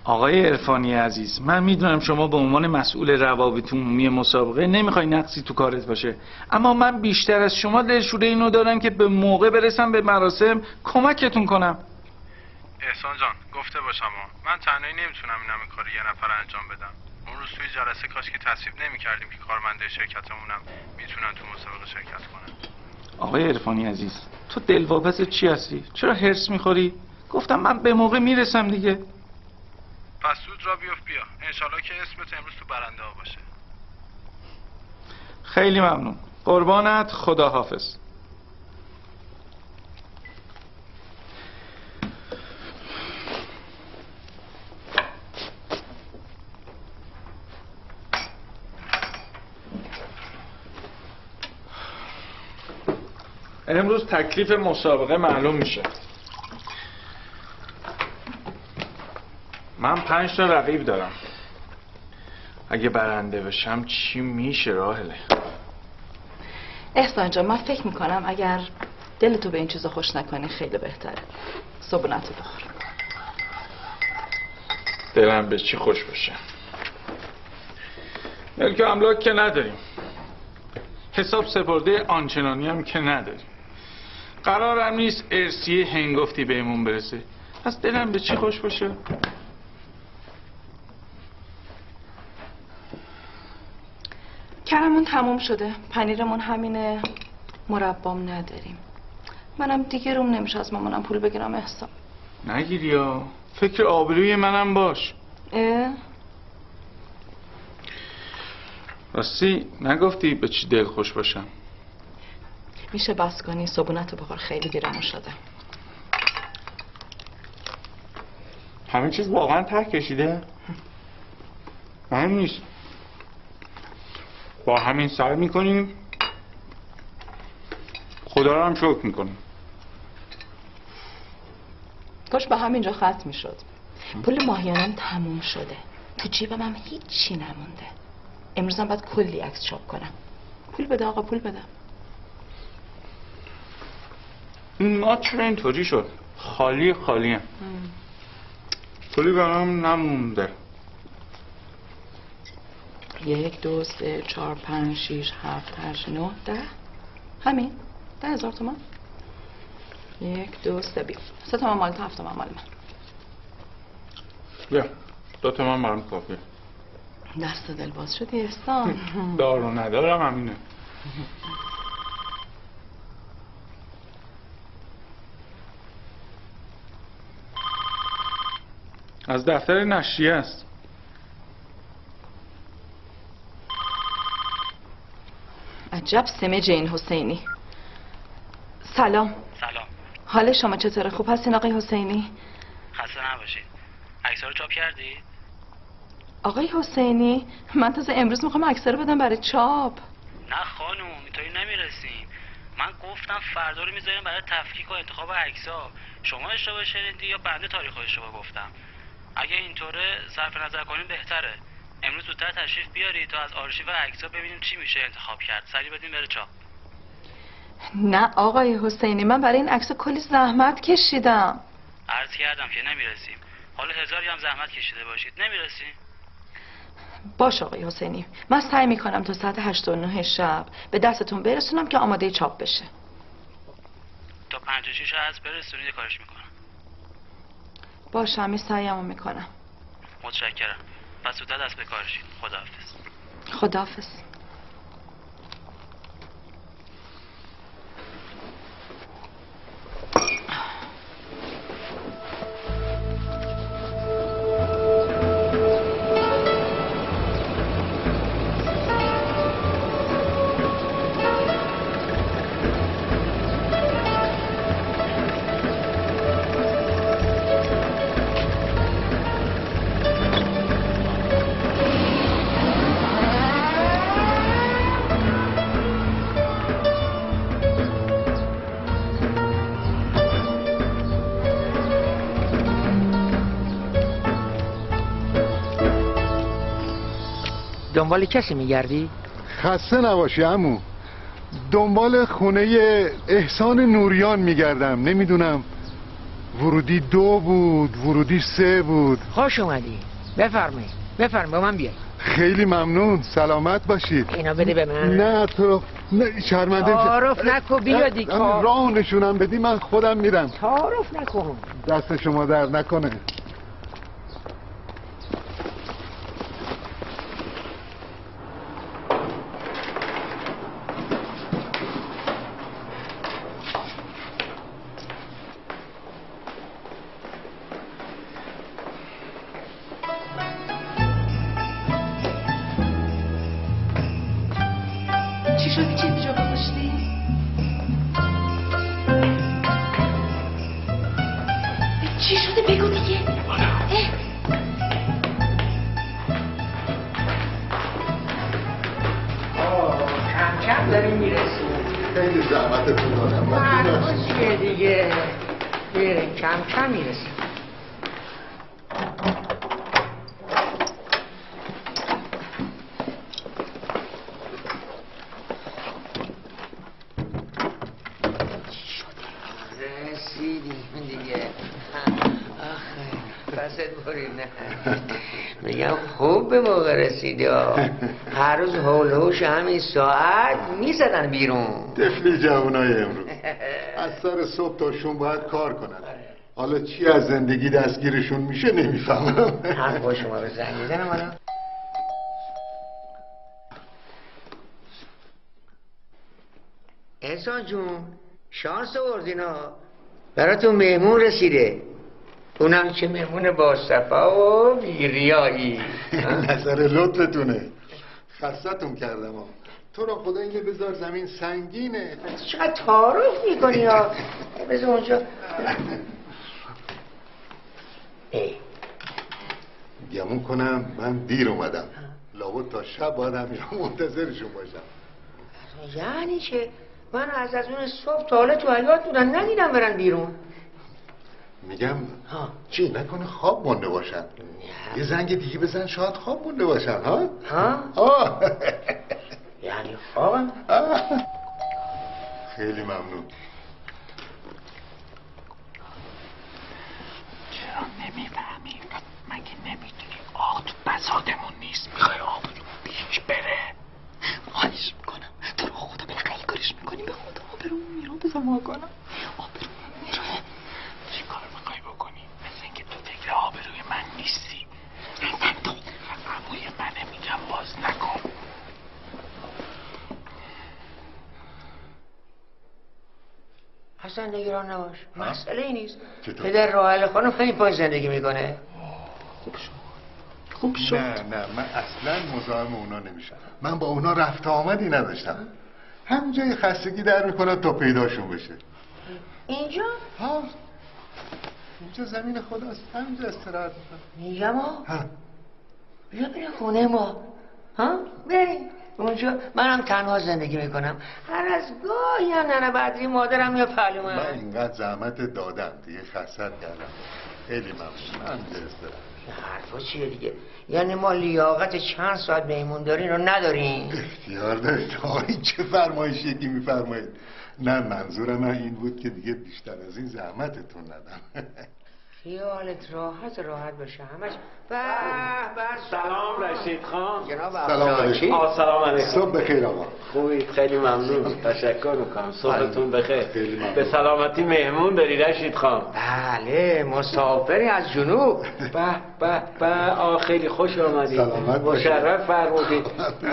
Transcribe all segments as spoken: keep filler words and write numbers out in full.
آقای عرفانی عزیز، من میدونم شما به عنوان مسئول روابط عمومی مسابقه نمیخوای نقصی تو کارت باشه، اما من بیشتر از شما دلشوره اینو دارم که به موقع برسم به مراسم کمکتون کنم. احسان جان گفته باشم من تنهایی نمیتونم این همه کار یه نفر انجام بدم. اون روز توی جلسه کاش که تصویب نمی‌کردیم که کارمنده شرکتمونم میتونن تو مسابقه شرکت کنن. آقای عرفانی عزیز، تو دلواپس چی هستی؟ چرا هرس میخوری؟ گفتم من به موقع میرسم دیگه. پس زود را بیفت بیا، انشالله که اسمت امروز تو برنده ها باشه. خیلی ممنون. قربانت، خداحافظ. امروز تکلیف مسابقه معلوم میشه. من پنج تا رقیب دارم. اگه برنده بشم چی میشه راهله؟ احسان جان، من فکر میکنم اگر دلتو به این چیزا خوش نکنی خیلی بهتره. صبونتو بخور. دلم به چی خوش باشه؟ ملک املاک که نداریم، حساب سپرده آنچنانی هم که نداریم، قرارم نیست ارثیه هنگفتی بهمون برسه. پس دلم به چی خوش باشه؟ کرمون تموم شده، پنیرمون همینه، مربام نداریم. منم دیگه روم نمیشه از مامانم پول بگیرم. احسان نگیری یا فکر آبروی منم باش. اه؟ راستی نگفتی به چی دل خوش باشم؟ میشه بس کنی؟ صبونتو بخور، خیلی دیرمون شده. همین چیز واقعا ته کشیده؟ مهم نیست، با همین سعی میکنیم، خدا رو هم شکر میکنیم. کاش به همینجا ختم میشد. پول ماهیانم تموم شده، تو جیبم هم هیچی نمونده. امروزم باید کلی عکس چاپ کنم. پول بده آقا، پول بده. این ما چرا اینطوری شد؟ خالی خالیم. پولی برام نمونده. یک دو سه چهار پنج شیش هفت هشت نه ده. همین ده هزار تومن. یک دو سه بیا. سه تومن مال تو، هفت تومن مال من. بیا دو تومن برام کافیه. دست دل باز شدی احسان. دارو ندارم همینه. از دفتر نشریه است. عجب سمه جین حسینی. سلام. سلام. حال شما چطوره؟ خوب هستین آقای حسینی؟ خسته نباشید. عکس‌ها رو چاپ کردید؟ آقای حسینی من تازه امروز میخوام عکس‌ها رو بدم برای چاپ. نه خانوم، اینطوری نمیرسیم. من گفتم فردا رو میذاریم برای تفکیک و انتخاب عکس‌ها. شما اشتباه شنیدی یا بنده تاریخ اشتباه گفتم؟ اگه اینطوره صرف نظر کنیم بهتره. امروز زودتر تشریف بیارید تا از آرشیو عکس‌ها ببینیم چی میشه انتخاب کرد. سریع بدیم بره چاپ. نه آقای حسینی، من برای این عکس کلی زحمت کشیدم. عرض کردم که نمیرسیم. حالا هزاری هم زحمت کشیده باشید نمیرسیم. باش آقای حسینی، من سعی میکنم تا ساعت هشت و نه شب به دستتون برسونم که آماده چاپ بشه. تا پنج و شیش از برسونید کارش میکنم. باشه، همین سعیمو میکنم. متشکرم. پس زودتر دست به کارشید. خداحافظ. خداحافظ. دنبال کسی میگردی؟ خسته نباشی عمو. دنبال خونه احسان نوریان میگردم. نمیدونم ورودی دو بود، ورودی سه بود. خوش اومدی. بفرمایید بفرمایید با من بیایید. خیلی ممنون، سلامت باشید. اینا بده به من. نه تو نه شرمنده میشه. تعارف نکن بیا دیگه. راه نشونم بدی من خودم میرم. تعارف نکن. دست شما در نکنه. میگم خوب به موقع رسیدی. هر روز هول هوش همین ساعت میزدن بیرون. طفلی جوانای امروز از سر صبح تا شون باید کار کنن. حالا چی از زندگی دستگیرشون میشه نمیفهمم. حق با شما به زنگ میزنم. حالا احسان جون شانس آوردینا، براتون مهمون رسیده. اونم که مهمون با صفا و بیریایی. نظر لطفتونه. خستتون کردم. تو را خدا اینه بذار زمین سنگینه. چقدر تعارف میکنی ها. بذار اونجا. گمون کنم من دیر اومدم. لابد تا شب باید همیشه منتظرشون باشم. یعنی چه؟ من از از اون صبح تا حالا تو حیات بودن ندیدم برن بیرون. میگم ها چی نکنه خواب مونده باشن. یه زنگ دیگه بزن شاید خواب مونده باشن. ها ها آه. یعنی خوابم. خیلی ممنون. چرا نمیفهمی؟ مگه نمیدونی آقا تو بساطمون نیست؟ میخوای آقا پیش بره. خواهش میکنم تو رو خدا بله خیلی کارش میکنی. به خدا آبرومون میره. بذار ما کنم آبرومون میره. چی کار میخوای بکنی؟ مثل اینکه تو فکر آبروی من نیستی. اصلا تو عموی منه. میگم باز نکن. اصلا نگران نباش. مسئله ای نیست. پدر راحل خانم خیلی پای زندگی میکنه. خوب شد. خوب شد. نه نه من اصلا مزاحم اونا نمیشم. من با اونا رفت آمدی نداشتم. همونجا یه خستگی در میکنم تا پیداشون بشه. اینجا؟ ها اینجا زمین خداست. همینجا استراحت میکنم. میگم ها بیا بریم خونه ما. ها بریم اونجا. منم تنها زندگی میکنم. هر از گاهی هم ننه بدری مادرم یا پهلو من. من اینقدر زحمت دادم دیگه خستت کردم. خیلی ممنون. من اینجا استراحت. حرفا چیه دیگه؟ یعنی ما لیاقت چند ساعت مهمون دارین رو نداریم؟ اختیار دارید آقای چه فرمایشی که میفرمایید. نه منظورم من این بود که دیگه بیشتر از این زحمتتون ندم. خیالت راحت راحت باشه همش. به به سلام رشید خان. جناب سلام علیکم. آه سلام علیکم. صبح بخیر آقا. خوبید؟ خیلی ممنون. تشکر میکنم. صبحتون بخیر. خیلی ممنون. به سلامتی مهمون داری رشید خان. بله مسافری از جنوب. به به به آه خیلی خوش آمدید. سلامت باشید. مشرف فرمودید.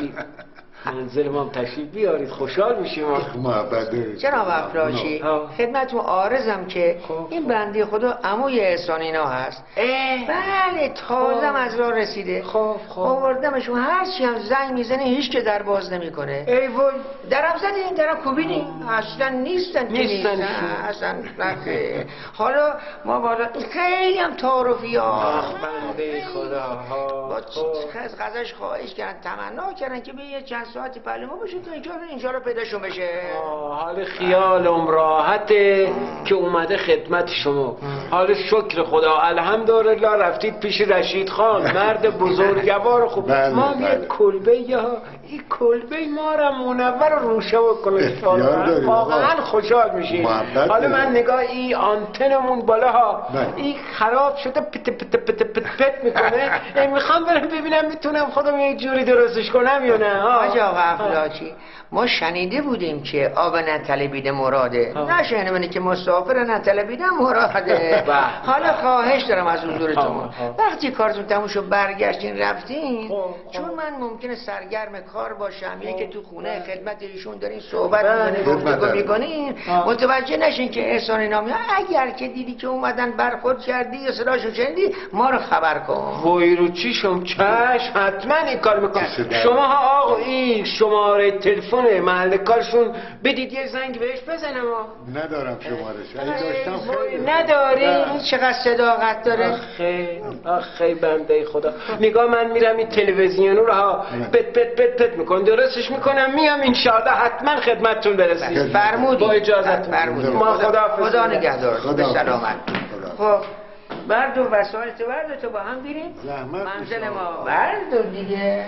منزل ما تشریف بیارید خوشحال میشیم. محبت دارید. جناب افراشی خدمتتون عارضم که این بنده خدا عموی احسانینا هست. بله تازم از راه رسیده. خب خب آوردمشون هرچی هم زنگ میزنه هیچ که در باز نمیکنه. ای وای درم زدین درم کوبیدین اصلا نیستن که نیستن اصلا نخه. حالا ما بالا خیلی هم تعارفی ها. آخ بنده خدا ها با از غذاش خواهش کردن تمنا کردن که به یه چند ساعتی پهلو ما باشه تا اینجا اینجا رو پیداشون بشه. حال خیالم راحته که اومده خدمت شما. حال شکر خدا الحمدلله رفتید پیش رشید خان مرد بزرگوار خوب. بله، ما بله. یه کلبه یا این کلبه ما را منور و روشه بکنه واقعا خوشحال میشیم. حالا من نگاه این آنتنمون بالا ها این خراب شده پت پت پت پت پت میکنه. میخوام برم ببینم میتونم خودم یک جوری درستش کنم یا نه. حاج آقا افلاکی ما شنیده بودیم که آب نطلبیده مراده، نشنیده منی که مسافر نطلبیده مراده. حالا خواهش دارم از حضورتون وقتی کارتون تموم شد برگشتین رفتین، چون من ممکنه سرگرم کار باشم یکی که تو خونه خدمت ایشون دارین صحبت میکنین گفتگو میکنین متوجه نشین که احسان نامی اگر که دیدی که اومدن برخورد کردی یا صداشو شنیدی ما رو خبر کن. وای رو چیشم چشم حتما این کار میکنم. شما ها آقا این شماره تلفن محل کارشون بدید یه زنگ بهش بزنم. ندارم شمارش اگه داشتم خیلی نداری؟ این چقدر صداقت داره. آخه آخه بنده خدا نگاه من میرم این تلویزیون رو ها پت پت پت پت میکن درستش میکنم میام انشاءالله حتما خدمتتون برسید. فرمودید با اجازتون. فرمودید. ما خدا خدا نگهدار. به سلامت. خب بردو وسایل تو بردو تو با هم بریم منزل ما. بردو دیگه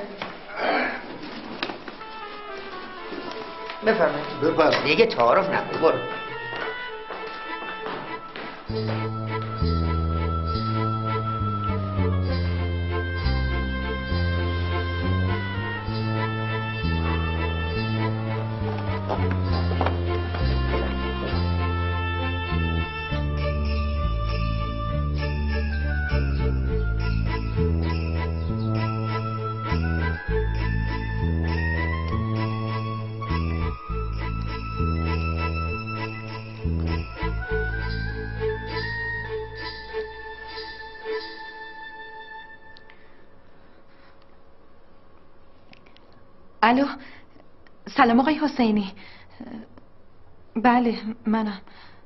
بفرمایید. بفرمایید. دیگه تعارف نکن برو. الو سلام آقای حسینی. بله منم.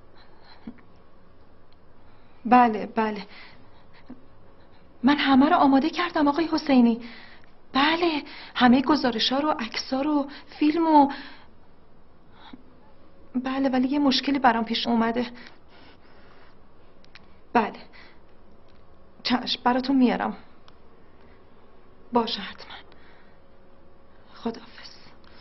بله بله من همه رو آماده کردم آقای حسینی. بله همه گزارش‌ها رو عکس‌ها رو فیلم و بله ولی یه مشکلی برام پیش اومده. بله چشم براتون میارم. باشه حتما. خداحافظ.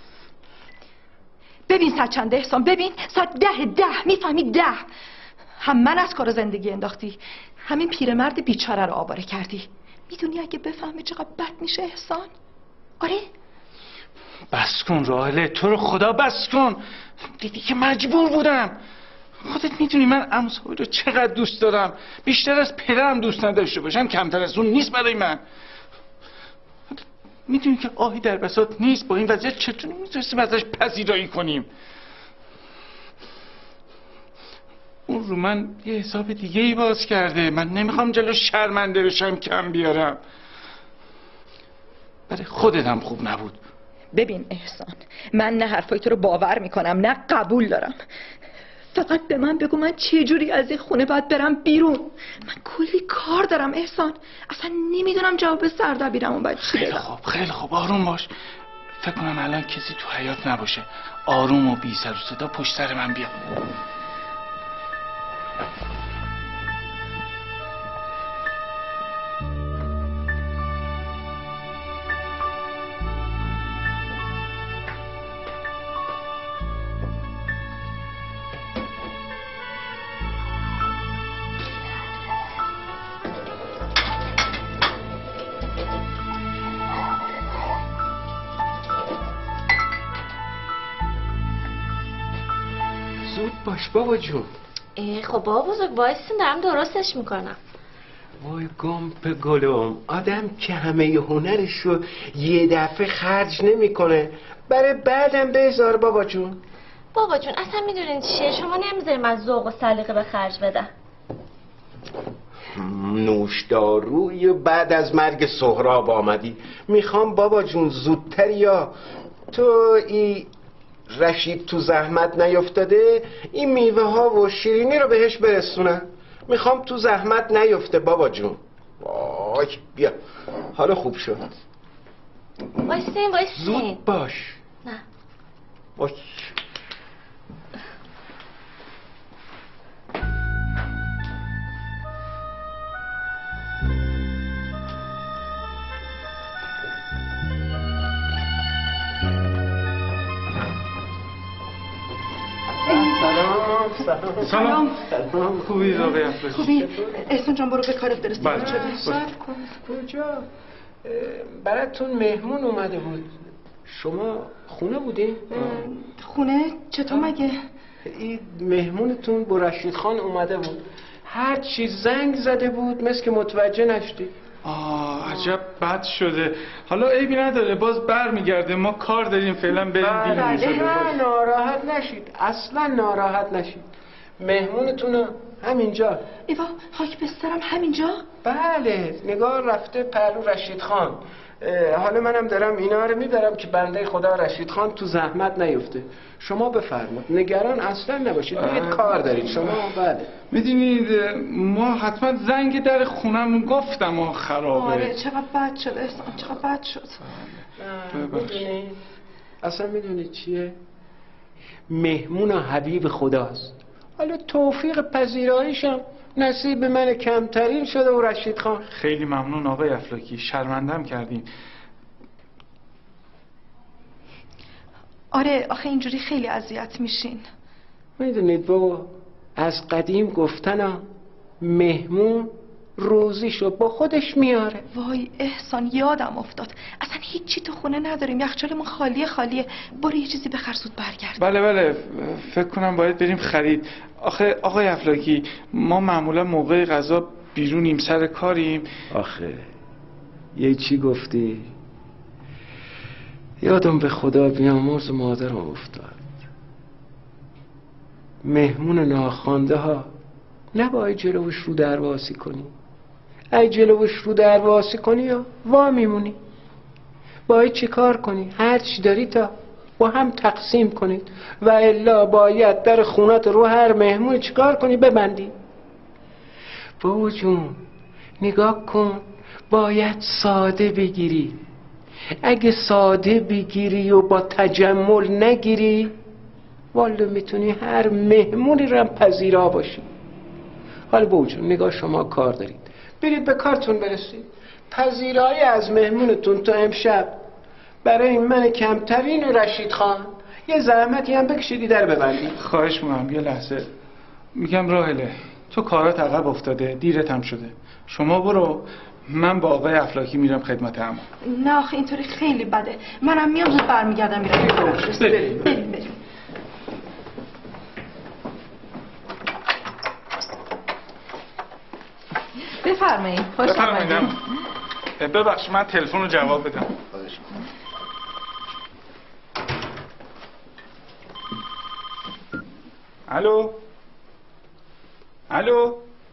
ببین ساعت چنده احسان ببین ساعت ده ده میفهمی ده. هم من از کار زندگی انداختی همین پیرمرد بیچاره رو آواره کردی. میدونی اگه بفهمه چقدر بد میشه احسان. آره بس کن راهله تو رو خدا بس کن. دیدی که مجبور بودم. خودت میدونی من امسایی رو چقدر دوست دارم. بیشتر از پدرم دوست نداشته باشم کمتر از اون نیست برای من. میدونی که آهی در بساط نیست. با این وضعیت چطور میتونستیم ازش پذیرایی کنیم. اون رو من یه حساب دیگه ای باز کرده. من نمیخوام جلو شرمنده بشم کم بیارم. برای خودت هم خوب نبود. ببین احسان من نه حرفای تو رو باور میکنم نه قبول دارم. فقط به من بگو من چه جوری از این خونه باید برم بیرون. من کلی کار دارم احسان. اصلا نمیدونم جواب سردبیرم اون باید چی بدم. خیلی خوب خیلی خوب آروم باش. فکر کنم الان کسی تو حیاط نباشه. آروم و بی سر و صدا پشت سر من بیا. باش بابا جون. خب بابا بزرگ وایسین دارم درستش میکنم. وای گمپ گلم آدم که همه هنرش رو یه دفعه خرج نمیکنه برای بعدم بذار بابا جون. بابا جون اصلا میدونین چیه شما نمیذاریم از ذوق و سلیقه به خرج بدن. نوشداروی بعد از مرگ سهراب آمدی. میخوام بابا جون زودتر یا تو ای رشید تو زحمت نیفتاده این میوه ها و شیرینی رو بهش برسونم. میخوام تو زحمت نیفته بابا جون. وای بیا حالا خوب شد. وایسین وایسین زود باش. نه باش. سلام. سلام. خوبی آقای افلاکی؟ خوبی؟ احسان جان برو به کارت برس. بله. صبر کن. کجا؟ براتون مهمون اومده بود. شما خونه بودین؟ خونه؟ چطور مگه؟ این مهمونتون با رشید خان اومده بود. هر چی زنگ زده بود مثل که متوجه نشدی. آه عجب بد شده. حالا عیبی نداره، باز بر میگرده. ما کار داریم فعلا بریم بیرون. نه ناراحت نشید، اصلا ناراحت نشید. مهمونتون همینجا. ایوا خاک بسترم همینجا؟ بله نگاه رفته پهلو رشید خان. حالا منم دارم اینا رو میبرم که بنده خدا رشید خان تو زحمت نیفته. شما بفرمایید، نگران اصلا نباشید، بگید کار دارید شما. بله میدونید ما حتما زنگ در خونمون گفتم و خرابه. آره چقدر بد شد احسان، چقدر بد شد. میدونید اصلا میدونید چیه؟ مهمون و حبیب خداست. حالا توفیق پذیراییشم نصیب من کمترین شده و رشید خان. خیلی ممنون آقای افلاکی، شرمندم کردین. آره آخه اینجوری خیلی اذیت میشین. میدونید بابا از قدیم گفتن مهمون روزیشو با خودش میاره. وای احسان یادم افتاد، اصلا هیچی تو خونه نداریم، یخچالمون خالیه خالیه. برو یه چیزی بخر زود برگرد. بله بله فکر کنم باید بریم خرید. آخه آقای افلاکی ما معمولا موقع غذا بیرونیم، سر کاریم. آخه یه چی گفتی یادم به خدا بیامرز مادرم افتاد. مهمون ناخوانده ها نباید جلوش رو درواسی کنی. اگه جلوش رو درواسی کنی یا وا میمونی. باید چی کار کنی؟ هر چی داری تا با هم تقسیم کنید و الا باید در خونت رو هر مهمون چی کار کنی؟ ببندی. بابا جون نگاه کن، باید ساده بگیری. اگه ساده بگیری و با تجمل نگیری والا میتونی هر مهمونی رو هم پذیرا باشی. حالا بابا جون نگاه شما کار دارید، برید به کارتون برسید. پذیرایی از مهمونتون تا امشب برای من کمترین و رشید خان یه زحمتی هم بکشیدی در ببندی. خواهش میکنم یه لحظه. میگم راهله تو کارات عقب افتاده، دیرت هم شده. شما برو، من با آقای افلاکی میرم خدمت عمو. نه آخه اینطوری خیلی بده. منم میام زود برمیگردم میرم. بریم بریم بریم. بفرمایید. خوش آمدید. ببخش من تلفن رو جواب بدم. الو الو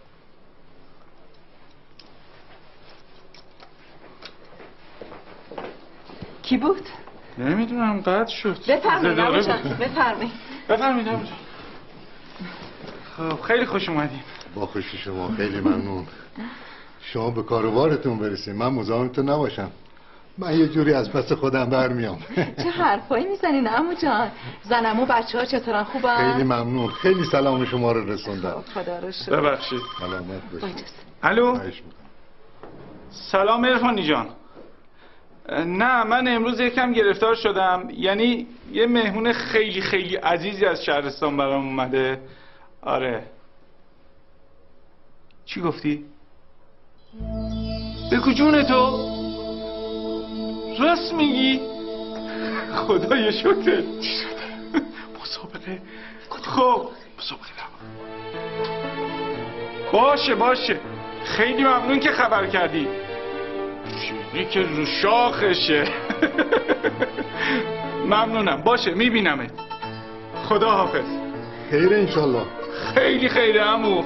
کی بود؟ نمیدونم قطع شد. بفرمایید عمو جان بفرمایید. بفرمایید عمو جان. خب خیلی خوش اومدین. با خوشی شما خیلی ممنون. شما به کاروارتون برسید، من مزاحمتون نباشم. من یه جوری از پس خودم برمیام. چه حرفایی میزنین عمو جان؟ زنم و بچه ها چطورن؟ خوبن؟ خیلی ممنون، خیلی سلام شما رو رسوندم. خدا رو شکر. ببخشید. سلامت باشید. الو سلام عرفانی جان. نه من امروز یکم گرفتار شدم، یعنی یه مهمون خیلی خیلی عزیزی از شهرستان برام اومده. آره چی گفتی؟ بگو جون تو راست میگی؟ خدای شکر. چی شده؟ مسابقه. خب مسابقه باشه باشه، خیلی ممنون که خبر کردی. چیزی که رو شاخشه. ممنونم، باشه میبینمت. خدا حافظ. خیره انشالله. خیلی خیره عمو.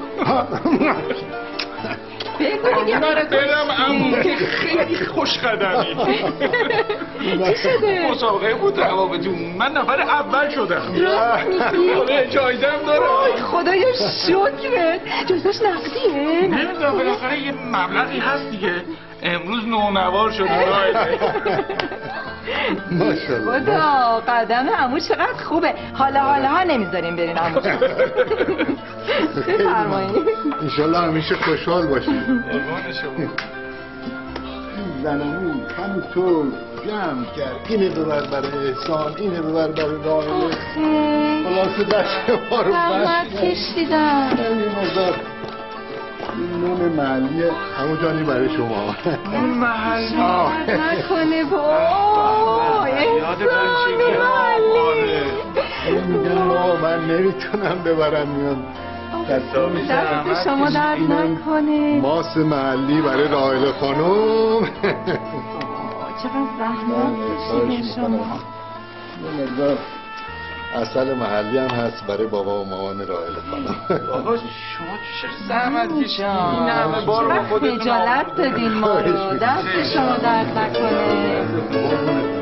بگو دیگه. برم عمو که خیلی خوش قدمی. چی شده؟ مسابقه بود روابطون، من نفر اول شدم. راست میگی؟ آره جایزم دارم. خدایا شکرت. جایزش نقدیه؟ نمیدونم بالاخره یه مبلغی هست دیگه. امروز نونوار شد. ماشاءالله. خدا قدم عمو چقدر خوبه. حالا حالا ها نمیذاریم برین عمو جان. بفرمایید. انشالله همیشه خوشحال باشید. قربان شما. زنمون همینطور جمع کرد، اینه ببر برای احسان، اینه ببر برای راهله. خلاصه دست ما رو زحمت کشیدم. این مزار نون محلی همون جانی برای شما. نون محلی نکنه وای احسان محلی. میگن ما من نمیتونم ببرم میان دست شما درد نکنه. ماس محلی برای راهله خانم. چقدر زحمت کشیدین شما. عسل محلی هم هست برای بابا و مامان راهله خانم. بابا شما چرا زحمت کشیدین؟ این همه بار با خودتون خجالت دادین ما رو. دست شما درد نکنه.